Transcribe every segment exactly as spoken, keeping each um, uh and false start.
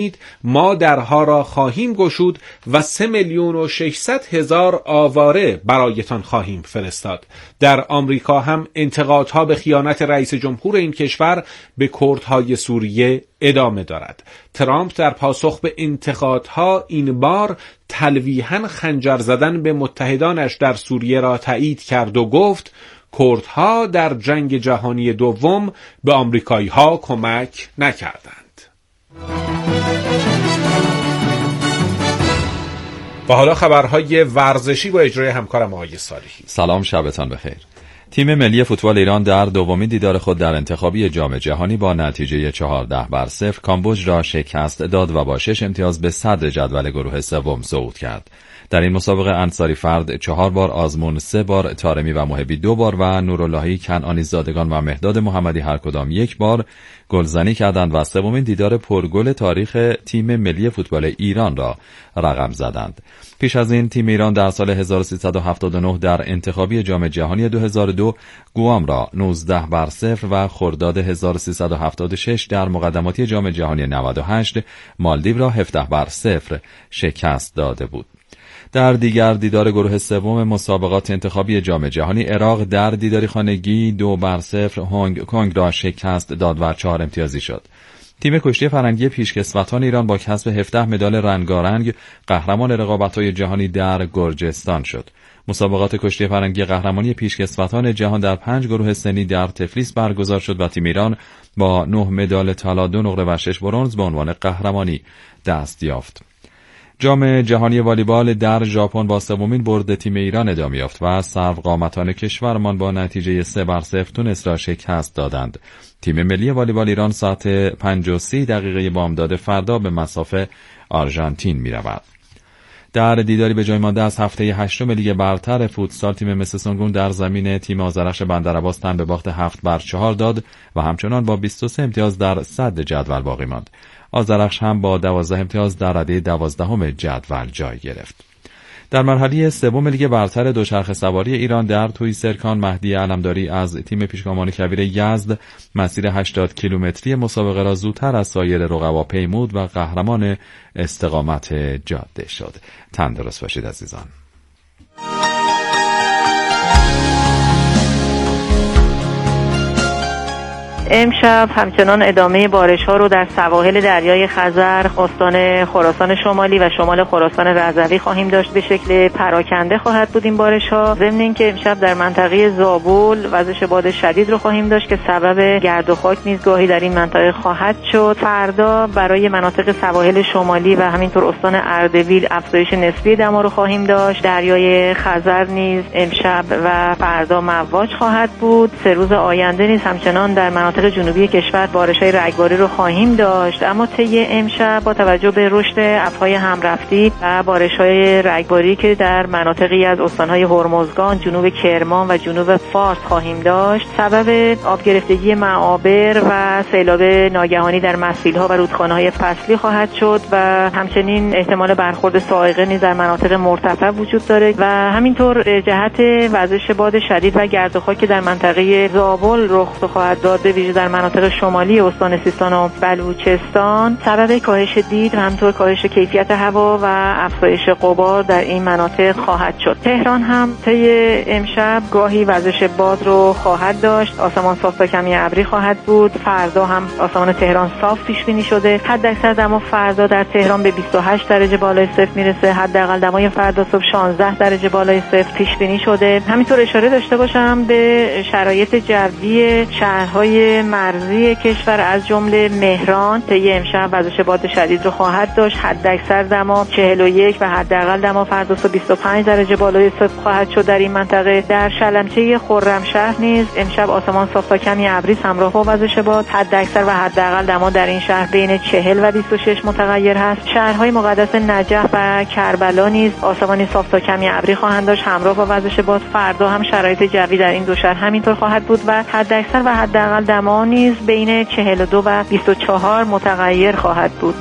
ما درها را خواهیم گشود و سه میلیون و ششصد هزار آواره برایتان خواهیم فرستاد. در آمریکا هم انتقادها به خیانت رئیس جمهور این کشور به کردهای سوریه ادامه دارد. ترامپ در پاسخ به انتقادها این بار تلویحاً خنجر زدن به متحدانش در سوریه را تایید کرد و گفت کردها در جنگ جهانی دوم به آمریکایی‌ها کمک نکردند. و حالا خبرهای ورزشی با اجرای همکارم آقای صالحی. سلام، شبتان بخیر. تیم ملی فوتبال ایران در دومین دیدار خود در انتخابی جام جهانی با نتیجه چهارده بر صفر کامبوج را شکست داد و با شش امتیاز به صدر جدول گروه سوم صعود کرد. در این مسابقه انصاری فرد چهار بار، آزمون سه بار، طارمی و محبی دو بار و نوراللهی کنعانی زادگان و مهداد محمدی هر کدام یک بار گلزنی کردند و سومین دیدار پرگل تاریخ تیم ملی فوتبال ایران را رقم زدند. پیش از این تیم ایران در سال هزار و سیصد و هفتاد و نه در انتخابی جام جهانی دو هزار و دو گوام را نوزده بر صفر و خرداد هزار و سیصد و هفتاد و شش در مقدماتی جام جهانی نود و هشت مالدیو را هفده بر صفر شکست داده بود. در دیگر دیدار گروه سوم مسابقات انتخابی جام جهانی عراق در دیداری خانگی دو بر صفر هنگ کنگ را شکست داد و چهار امتیازی شد. تیم کشتی فرنگی پیشکسوتان ایران با کسب هفده مدال رنگارنگ قهرمان رقابت‌های جهانی در گرجستان شد. مسابقات کشتی فرنگی قهرمانی پیشکسوتان جهان در پنج گروه سنی در تفلیس برگزار شد و تیم ایران با نه مدال طلا، دو نقره و شش برنز به عنوان قهرمانی دست یافت. جام جهانی والیبال در ژاپن با سومین برد تیم ایران ادامه یافت و سرقامتان کشورمان با نتیجه سه بر صفر تونس را شکست دادند. تیم ملی والیبال ایران ساعت پنج و سی دقیقه بامداد فردا به مصاف آرژانتین می رود. در دیداری به جای مانده از هفته هشتم لیگ برتر فوتسال تیم مس سنگون در زمین تیم آذرخش بندرعباس تن به باخت هفت بر چهار داد و همچنان با بیست و سه امتیاز در صدر جدول باقی ماند. آذرخش هم با دوازده امتیاز در رده دوازدهم جدول جای گرفت. در مرحله سوم لیگ برتر دوچرخه سواری ایران در توی سرکان مهدی علمداری از تیم پیشگامان کویر یزد مسیر هشتاد کیلومتری مسابقه را زودتر از سایر رقبا پیمود و قهرمان استقامت جاده شد. تندرست باشید عزیزان. امشب همچنان ادامه بارش‌ها رو در سواحل دریای خزر، استان خراسان شمالی و شمال خراسان رضوی خواهیم داشت. به شکل پراکنده خواهد بود این بارش‌ها. ضمن اینکه امشب در منطقه زابل وزش باد شدید رو خواهیم داشت که سبب گرد و خاک نیز گاهی در این منطقه خواهد شد. فردا برای مناطق سواحل شمالی و همینطور استان اردبیل افزایش نسبی دما رو خواهیم داشت. دریای خزر نیز امشب و فردا مواج خواهد بود. سه روز آینده نیز همچنان در مناطق جنوبی کشور بارش‌های رگباری رو خواهیم داشت، اما طی امشب با توجه به رشد ابرهای همرفتی و بارش‌های رگباری که در مناطقی از استان‌های هرمزگان، جنوب کرمان و جنوب فارس خواهیم داشت، سبب آب گرفتگی معابر و سیلاب ناگهانی در مسیل‌ها و رودخانه‌های فصلی خواهد شد و همچنین احتمال برخورد صاعقه نیز در مناطق مرتفع وجود داره و همینطور جهت وزش باد شدید و گرد و خاک که در منطقه زابل رخ خواهد داد به ویژه در مناطق شمالی استان سیستان و بلوچستان سبب کاهش دید و همینطور کاهش کیفیت هوا و افزایش غبار در این مناطق خواهد شد. تهران هم طی امشب گاهی وزش باد رو خواهد داشت. آسمان صاف تا کمی ابری خواهد بود. فردا هم آسمان تهران صاف پیش بینی شده. حداکثر دما فردا در تهران به بیست و هشت درجه بالای صفر میرسه. حداقل دمای فردا صبح شانزده درجه بالای صفر پیش بینی شده. همینطور اشاره داشته باشم به شرایط جوی شهرهای مرزی کشور از جمله مهران طی امشب وزش باد شدید رو خواهد داشت. حداکثر دما چهل و یک و حداقل دما فردا صبح بیست و پنج درجه بالای صفر خواهد شد در این منطقه. در شلمچه خرمشهر نیز امشب آسمان صاف تا کمی ابری همراه با وزش باد. حداکثر و حداقل دما در این شهر بین چهل و بیست و شش متغیر هست. شهرهای مقدس نجف و کربلا نیز آسمان صاف تا کمی ابری خواهند داشت همراه با وزش باد. فردا هم شرایط جوی در این دو شهر همینطور خواهد بود و حداکثر و حداقل دما نیز بین چهل و دو و بیست و چهار متغیر خواهد بود.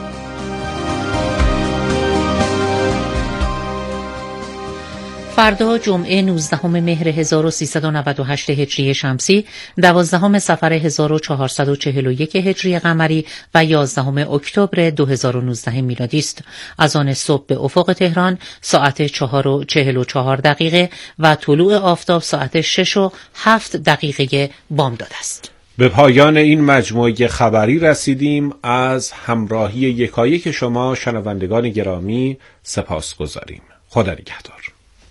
فردا جمعه نوزدهم مهر هزار و سیصد و نود و هشت هجری شمسی، دوازدهم صفر هزار و چهارصد و چهل و یک هجری قمری و یازدهم اکتبر دو هزار و نوزده میلادی است. از آن صبح به افق تهران ساعت چهار و چهل و چهار دقیقه و طلوع آفتاب ساعت شش و هفت دقیقه بامداد است. به پایان این مجموعه خبری رسیدیم. از همراهی یکایک شما شنوندگان گرامی سپاسگزاریم. خدا نگهدار.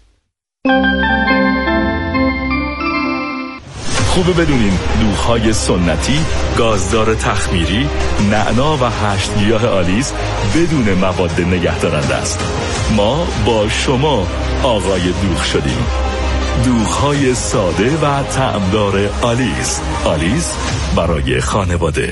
خوبه بدونین دوغ‌های سنتی، گازدار تخمیری، نعنا و هشت گیاه آلیس بدون مواد نگهدارنده است. ما با شما آقای دوغ شدیم. دوغ‌های ساده و طعمدار آلیس. آلیس برای خانواده.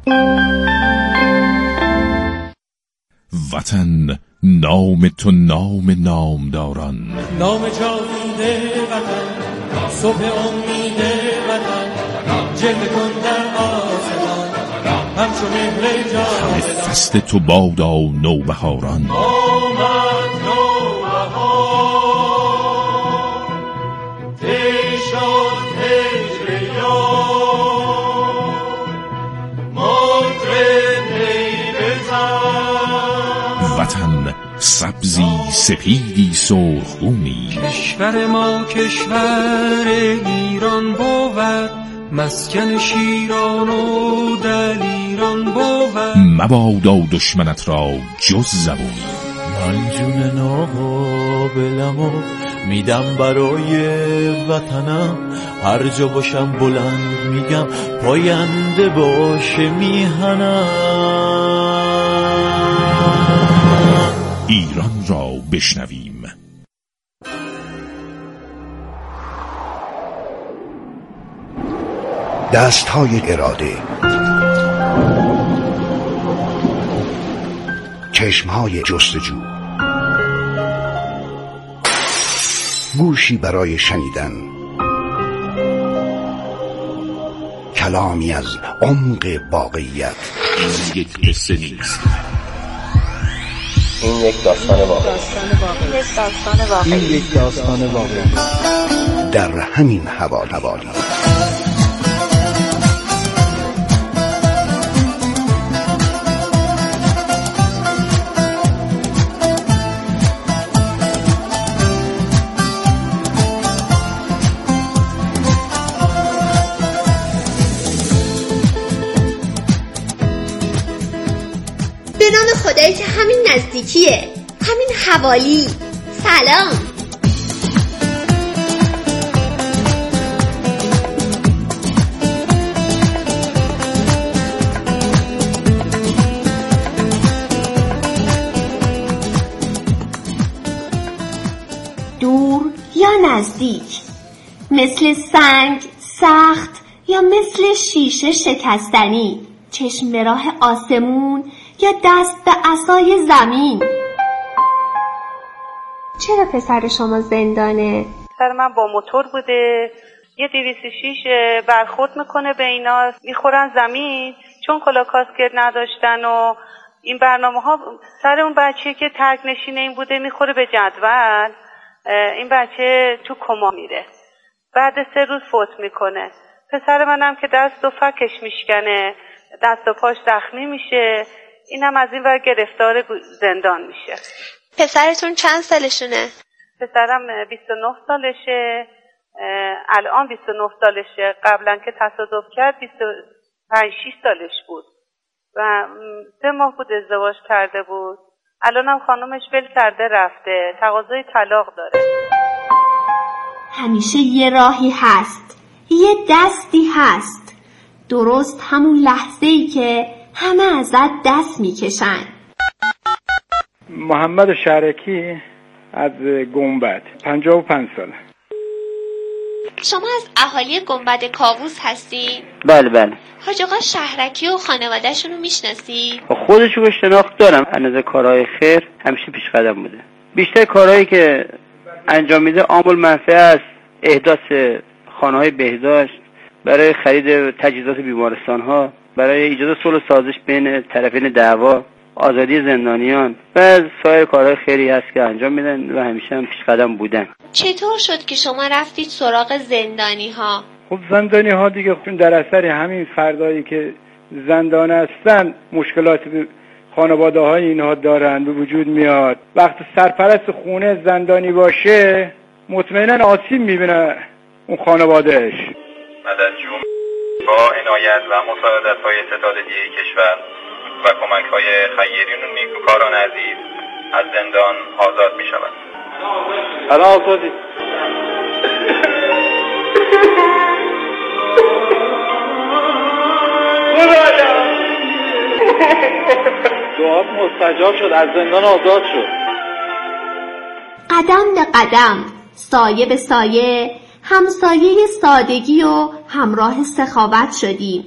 وطن نام تو نام نامداران، نام جاویده وطن، صبح امید وطن، جلوه کن در آسمان همچون مهر جاودان. همه فصل تو بادا نوبهاران، آمد نوبهار، تی شد هجر یار، مطرب نی بزن. وطن سبزی سپیدی سرخگونی، کشور ما کشور ایران بود، مسکن شیران و دلیران بود. مبادا دشمنت را جز زبونی، من جون ناقابلمو میدم برای وطنم، هر جا باشم بلند میگم پاینده باشه میهنم. ایران را بشنویم. دستهای اراده، چشمهای جستجو، گوشی برای شنیدن، کلامی از عمق واقعیت. این یک قصه نیست، این یک داستان واقعی. این یک داستان واقعی. در همین حوالی حوالی به نام خدایی که همین نزدیکیه، همین حوالی. سلام. دور یا نزدیک، مثل سنگ سخت یا مثل شیشه شکستنی، چشم به راه آسمون یا دست به عصای زمین. چرا پسر شما زندانه؟ پسر من با موتور بوده، یه دویست و شش برخورد میکنه به اینا، میخورن زمین چون کلا کاسکت نداشتن و این برنامه ها. سر اون بچه که ترک نشینه این بوده میخوره به جدول، این بچه تو کما میره، بعد سه روز فوت میکنه. پسر منم که دست و فکش میشکنه، دست و پاش زخمی میشه، اینم از این ور گرفتار زندان میشه. پسرتون چند سالشونه؟ پسرم بیست و نه سالشه، الان بیست و نه سالشه، قبلا که تصادف کرد بیست و پنج شش سالش بود و سه ماه بود ازدواج کرده بود. الانم خانمش ول کرده رفته، تقاضای طلاق داره. همیشه یه راهی هست، یه دستی هست، درست همون لحظه‌ای که همه ازت دست میکشن. محمد شرکی از گنبد، پنجاه و پنج ساله. شما از اهالی گنبد کاووس هستی؟ بله بله. حاج آقا شهرکی و خانواده‌شون رو میشناسی؟ خودشو به شناخت دارم، از نظر کارهای خیر همیشه پیش قدم بوده. بیشتر کارهایی که انجام میده عامل منفعه است، احداث خانه‌های بهداشت، برای خرید تجهیزات بیمارستان‌ها، برای ایجاد صلح و سازش بین طرفین دعوا آزادی زندانیان و سایر کارهای خیری هست که انجام میدن و همیشه هم پیش قدم بودن. چطور شد که شما رفتید سراغ زندانی ها؟ خب زندانی ها دیگه در اثر همین فردایی که زندان هستن مشکلات خانواده های اینها دارن به وجود میاد. وقتی سرپرست خونه زندانی باشه مطمئنا آسیب میبینه اون خانوادهش. مدد جون با عنایت و مساعدت های ستاد دیگه کشور و کمک های خیرین و نیکوکاران عزیز از زندان آزاد می شود. الان آزادی دعات مستجاب شد، از زندان آزاد شد. قدم به قدم، سایه به سایه، همسایه سادگی و همراه سخاوت شدیم.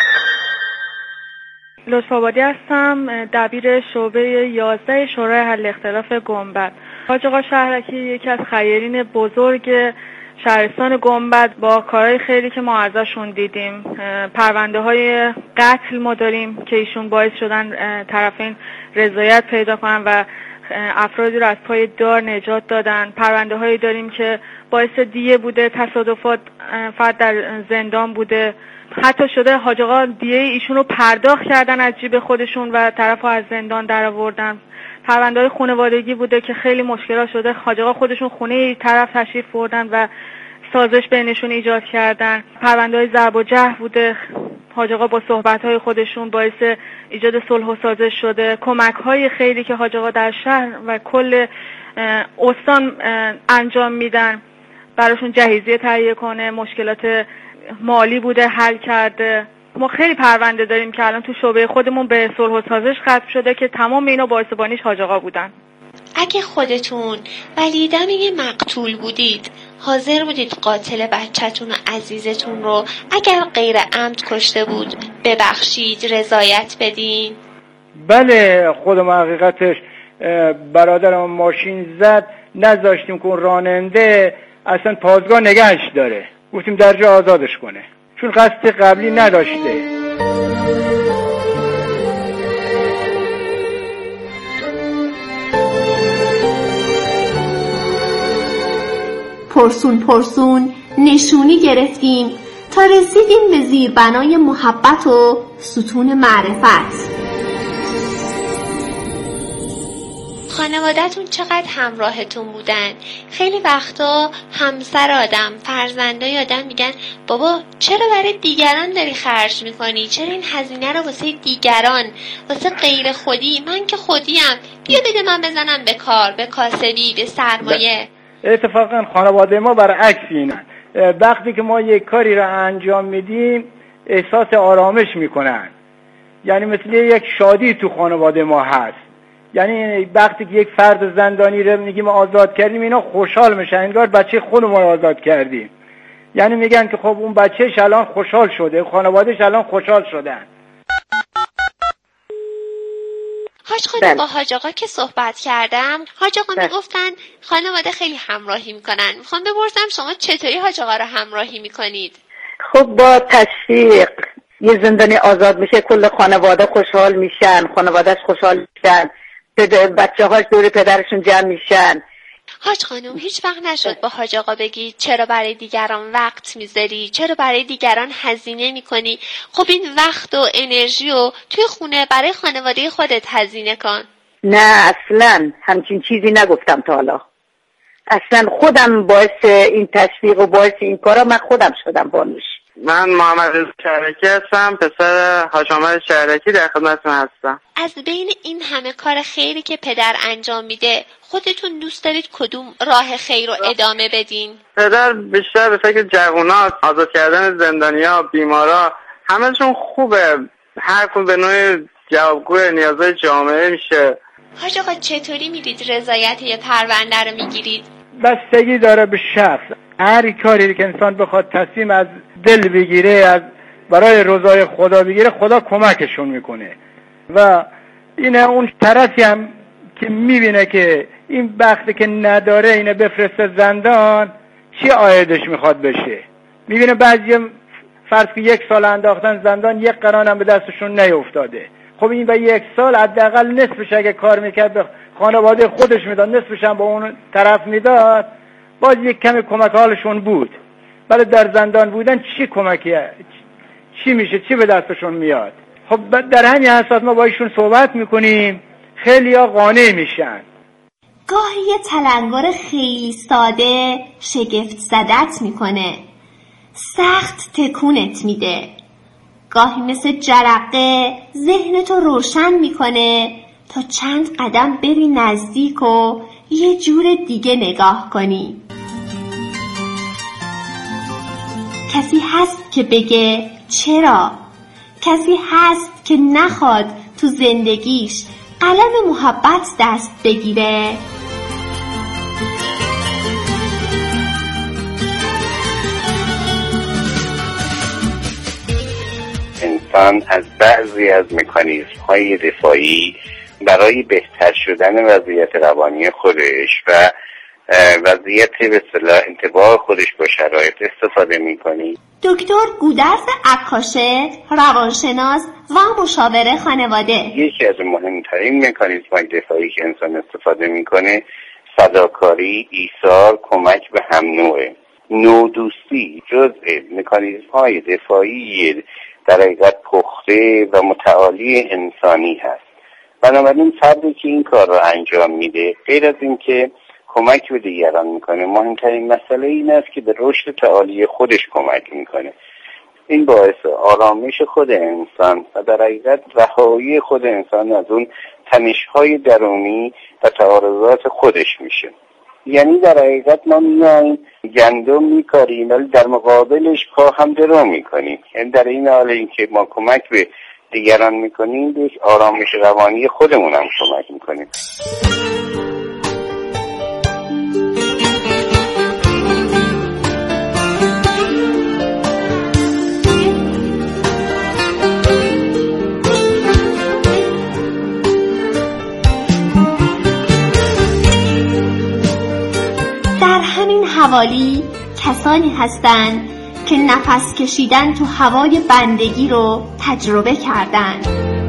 لطف‌آبادی هستم، دبیر شعبه یازده شورای حل اختلاف گنبد. حاج آقا شهرکی یکی از خیرین بزرگ شهرستان گنبد با کارهای خیلی که ما ازشون دیدیم. پرونده های قتل ما داریم که ایشون باعث شدن طرفین رضایت پیدا کنن و افرادی رو از پای دار نجات دادن. پرونده هایی داریم که باعث دیه بوده، تصادفات فرد در زندان بوده، حتی شده حاج آقا دیه ایشون رو پرداخت کردن از جیب خودشون و طرف رو از زندان در آوردن. پرونده های خانوادگی بوده که خیلی مشکلات شده، حاج آقا خودشون خونه طرف تشریف بردن و سازش بینشون ایجاد کردن. پرونده های ضرب و جرح بوده، حاج آقا با صحبت های خودشون باعث ایجاد صلح و سازش شده. کمک های خیلی که حاج آقا در شهر و کل استان انجام میدن، براشون جهیزیه تهیه کنه، مشکلات مالی بوده حل کرده. ما خیلی پرونده داریم که الان تو شعبه خودمون به صلح و سازش ختم شده که تمام اینا باعث بانیش حاج آقا بودن. اگه خودتون ولی دم یه مقتول بودید، حاضر بودید قاتل بچه‌تون و عزیزتون رو اگر غیر عمد کشته بود ببخشید، رضایت بدین؟ بله، خودم حقیقتش برادرم ماشین زد، نذاشتیم که اون راننده اصلا پازگاه نگهش داره، گفتیم در جا آزادش کنه چون قصد قبلی نداشته. پرسون پرسون نشونی گرفتیم تا رسیدیم به زیربنای محبت و ستون معرفت. خانواده‌تون چقدر همراهتون بودن؟ خیلی وقتا همسر آدم، فرزندای آدم میگن بابا چرا برای دیگران داری خرج میکنی؟ چرا این هزینه رو واسه دیگران، واسه غیر خودی؟ من که خودیم، بیا بده من بزنم به کار، به کاسبی، به سرمایه. اتفاقا خانواده ما برعکس اینن. وقتی که ما یک کاری رو انجام میدیم احساس آرامش میکنن، یعنی مثل یک شادی تو خانواده ما هست. یعنی وقتی که یک فرد زندانی رو میگیم آزاد کردیم اینا خوشحال میشن، انگار بچه خودمون رو آزاد کردیم. یعنی میگن که خب اون بچهش الان خوشحال شده، خانوادهش الان خوشحال شدن. حاج خانم با حاج آقا که صحبت کردم، حاج آقا میگفتن خانواده خیلی همراهی میکنن. میخوام بپرسم شما چطوری حاج آقا رو همراهی میکنید؟ خب با تشویق. یه زندانی آزاد میشه کل خانواده خوشحال میشن، خانوادهش خوشحال میشن، بچه هاش دور پدرشون جمع میشن. حاج خانم هیچ وقت نشد با حاج آقا بگی چرا برای دیگران وقت میذاری، چرا برای دیگران هزینه میکنی؟ خب این وقت و انرژی رو توی خونه برای خانواده خودت هزینه کن. نه اصلا همچین چیزی نگفتم تا حالا. اصلا خودم باعث این تشویق و باعث این کارا من خودم شدم بانوش. من محمد شهرکی هستم، پسر حاج محمد شهرکی در خدمتتون هستم. از بین این همه کار خیری که پدر انجام میده خودتون دوست دارید کدوم راه خیر رو ادامه بدین؟ پدر بیشتر به فکر جوونا، آزاد کردن زندانیا، بیمارا، همه‌شون خوبه. هر کدوم به نوع جوابگوی نیازهای جامعه میشه. حاج آقا چطوری میدید رضایت یه پرونده رو میگیرید؟ بستگی داره به شخص. هر کاری که انسان بخواد تصمیم از دل بگیره، از برای رضای خدا بگیره، خدا کمکشون میکنه. و اینه اون طرفی هم که میبینه که این بختی که نداره اینه بفرسته زندان، چی عایدش میخواد بشه؟ میبینه بعضی فرض که یک سال انداختن زندان، یک قران هم به دستشون نیفتاده. خب این به یک سال حداقل نصفش اگه کار میکرد به خانواده خودش میداد، نصفش هم با اون طرف میداد، باز یک کمی کمک حالشون بود. ولی در زندان بودن چی کمکیه؟ چی میشه؟ چی به دستشون میاد؟ خب در همین اساس ما با ایشون صحبت میکنیم، خیلی ها قانع میشن. گاهی یه تلنگر خیلی ساده شگفت زدت میکنه، سخت تکونت میده. گاهی مثل جرقه ذهنتو روشن میکنه تا چند قدم بری نزدیک و یه جور دیگه نگاه کنی. کسی هست که بگه چرا؟ کسی هست که نخواد تو زندگیش قلم محبت دست بگیره؟ انسان از بعضی از مکانیزم های دفاعی برای بهتر شدن وضعیت روانی خودش و وضعیت به اصطلاح انطباع خودش با شرایط استفاده می‌کنه. دکتر گودرز عکاشه، روانشناس و مشاور خانواده. یکی از مهمترین مکانیزم‌های دفاعی که انسان استفاده می‌کنه فداکاری، ایثار، کمک به هم نوعه. نودوستی جزء مکانیزم‌های دفاعی در حقیقت پخته و متعالی انسانی هست. بنابراین فردی که این کار رو انجام میده، غیر از این که کمک به دیگران میکنه، مهمترین مسئله این است که به رشد تعالی خودش کمک میکنه. این باعث آرامش خود انسان و در حقیقت رهایی خود انسان از اون تنش‌های درونی و تعارضات خودش میشه. یعنی در حقیقت ما میایم گندم میکاریم ولی در مقابلش پا هم درو میکنیم. یعنی در این حال اینکه ما کمک به دیگران میکنیم، به آرامش روانی خودمون هم کمک میکنیم. در همین حوالی کسانی هستند که نفس کشیدن تو هوای بندگی رو تجربه کردن.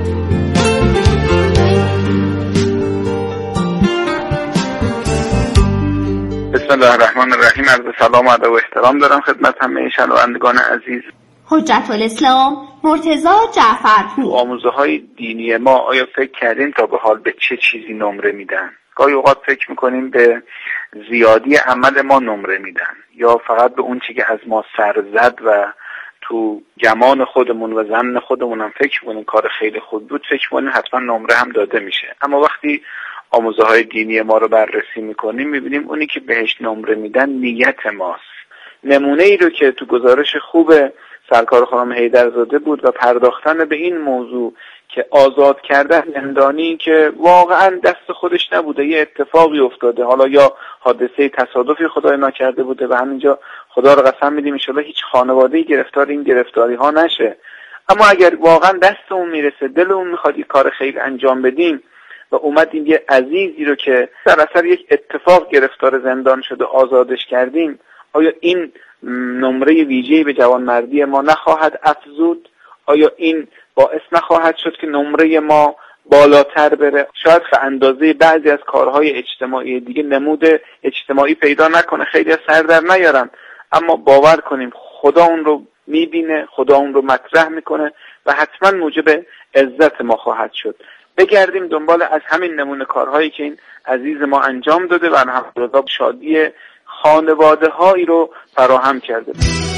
بسم الله الرحمن الرحیم. عرض سلام و ادب و احترام دارم خدمت همه شنوندگان عزیز. حجت الاسلام مرتضی جعفرپور. آموزه های دینی ما آیا فکر کردین تا به حال به چه چیزی نمره میدن؟ گاهی اوقات فکر میکنیم به زیادی عمل ما نمره میدن یا فقط به اون چی که از ما سر زد و تو گمان خودمون و ظن خودمون هم فکر میکنیم کار خیلی خوب بود، فکر میکنیم حتما نمره هم داده میشه. اما وقتی آموزه های دینی ما رو بررسی میکنیم میبینیم اونی که بهش نمره میدن نیت ماست. نمونه ای رو که تو گزارش خوب سرکار خانم حیدرزاده بود و پرداختن به این موضوع که آزاد کردن زندانی که واقعا دست خودش نبوده، یه اتفاقی افتاده، حالا یا حادثه تصادفی خدای نکرده بوده و همینجا خدا رو قسم میدیم ان شاءالله هیچ خانواده‌ای گرفتار این گرفتاری ها نشه. اما اگر واقعا دستمون میرسه، دلمون میخواد یک کار خیر انجام بدیم و اومدیم یه عزیزی رو که در اثر یک اتفاق گرفتار زندان شده آزادش کردیم، آیا این نمره ویژه‌ای به جوانمردی ما نخواهد افزود؟ آیا این باعث نخواهد شد که نمره ما بالاتر بره؟ شاید به اندازه بعضی از کارهای اجتماعی دیگه نمود اجتماعی پیدا نکنه، خیلی سر در نیارن، اما باور کنیم خدا اون رو میبینه، خدا اون رو مطرح میکنه و حتما موجب عزت ما خواهد شد. بگردیم دنبال از همین نمونه کارهایی که این عزیز ما انجام داده و الحمدلله شادی خانواده هایی رو فراهم کرده.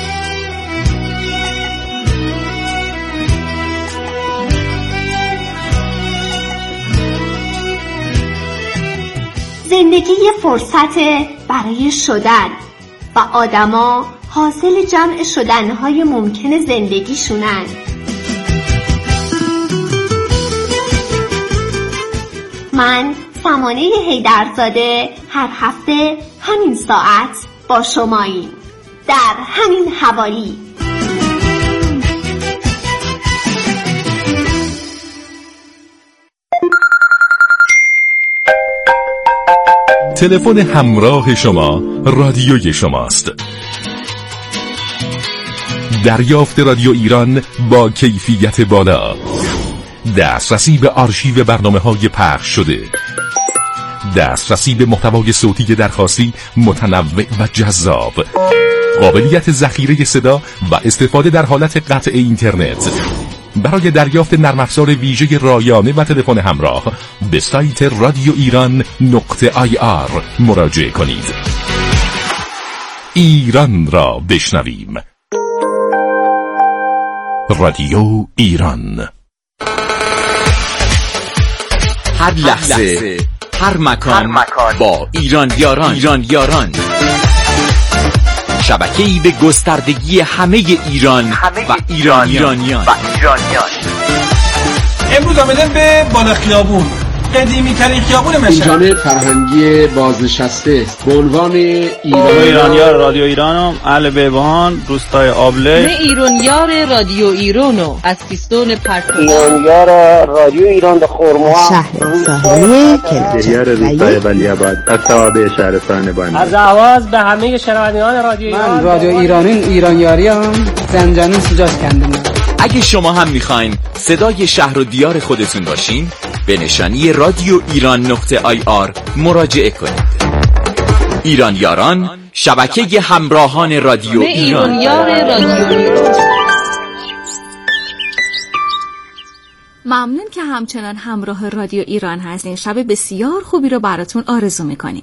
زندگی یه فرصت برای شدن و آدما حاصل جمع شدنهای ممکن زندگیشونن. من سمانه حیدرزاده هر هفته همین ساعت با شماییم در همین حوالی. تلفن همراه شما رادیوی شماست. دریافت رادیو ایران با کیفیت بالا. دسترسی به آرشیو برنامه‌های پخش شده، دسترسی به محتوای صوتی درخواستی متنوع و جذاب، قابلیت ذخیره صدا و استفاده در حالت قطع اینترنت. برای دریافت نرم افزار ویژه رایانه و تلفن همراه به سایت رادیو ایران نقطه آی آر مراجعه کنید. ایران را بشنویم. رادیو ایران. هر لحظه، هر مکان, هر مکان با ایران یاران. ایران یاران شبکه‌ای به گستردگی همه ایران همه و ایرانیان. ایرانیان و ایرانیان. امروز آمدن به بالا خیابون، قدیمی ترین خیابون مشهد. این جامعه فرهنگی بازنشسته به عنوان ایران ایرانیار رادیو ایرانم، اهل بیبهان، روستای آبله. من ایرانیار رادیو ایرانو از پیستون پرتو. ایرانیار رادیو ایران د خرما شهر ساحلی کلچر روستای ولیعباد از توابع شهرستان بانی. از آواز به همه شنوندگان رادیو ایران. من رادیو ایرانی ایرانیاریم زنجان سجاش کندم. اگه شما هم میخواین صدای شهر و دیار خودتون باشین، به نشانی رادیو ایران نقطه آی آر مراجعه کنید. ایران یاران، شبکه همراهان رادیو ایران. ایران رادیو. ممنون که همچنان همراه رادیو ایران هستین. شب بسیار خوبی رو براتون آرزو میکنیم.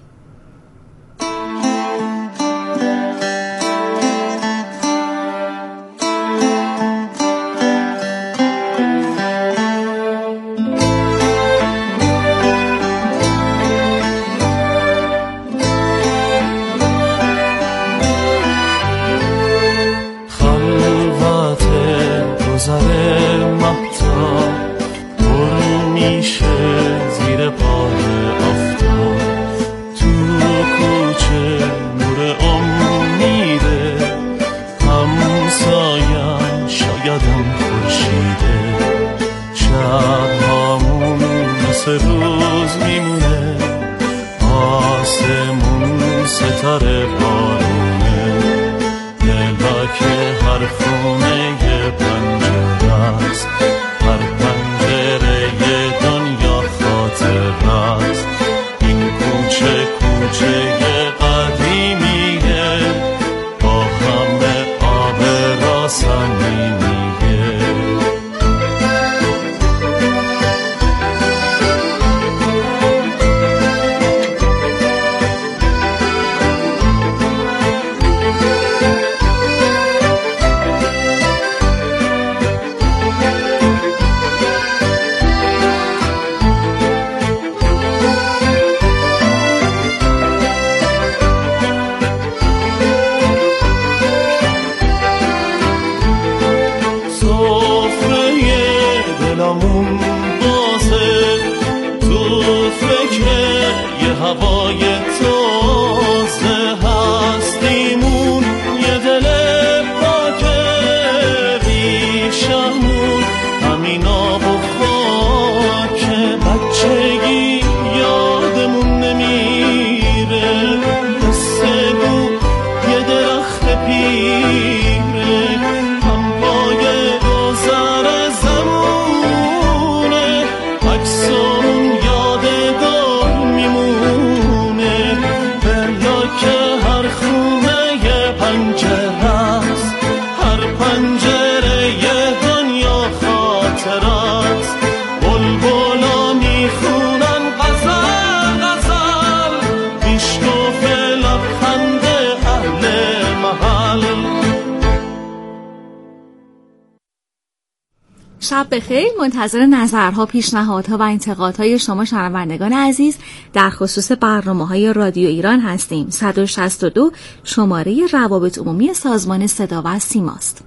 شب بخیر. منتظر نظرها، پیشنهادها و انتقادهای شما شنوندگان عزیز در خصوص برنامه‌های رادیو ایران هستیم. صد و شصت و دو شماره روابط عمومی سازمان صدا و سیماست.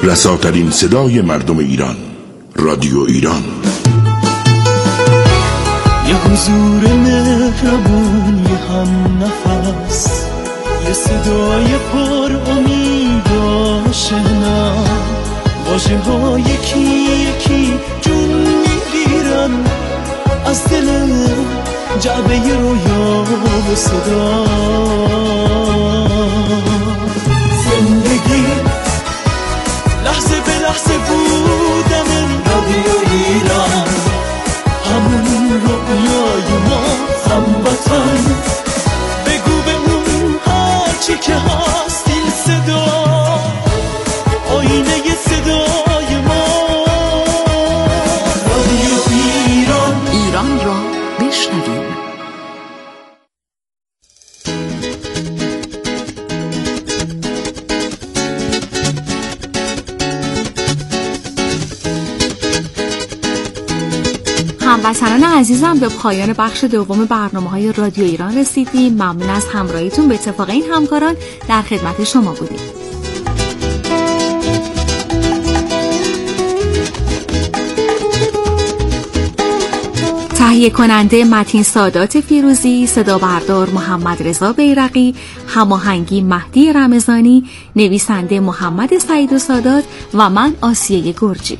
رساترین صدای مردم ایران، رادیو ایران. یه حضور مهربون، یه هم نفس، یه صدای پر امید و آشنا، واژه ها یکی یکی جون میگیرن از دل جعبه رویا و صدا. زندگی لحظه به لحظه بودن رادیو ایران، همون رویای ما هموطن. بگو به اون هرچی که هست این صدا، آینه صدای ما. رادیو ایران، ایران را بشنویم. هموطنان عزیزم، به پایان بخش دوم برنامه‌های رادیو ایران رسیدیم. ممنون از همراهیتون. به اتفاق این همکاران در خدمت شما بودیم. تهیه کننده متین سادات فیروزی، صدا بردار محمد رضا بیرقی، هماهنگی مهدی رمضانی، نویسنده محمد سعید و سادات و من آسیه گرجی.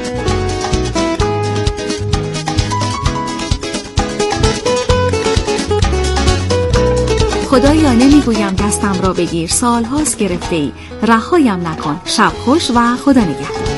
خدایا نمیگویم دستم را بگیر، سالهاست گرفته ای، رهایم نکن. شب خوش و خدا نگهدار.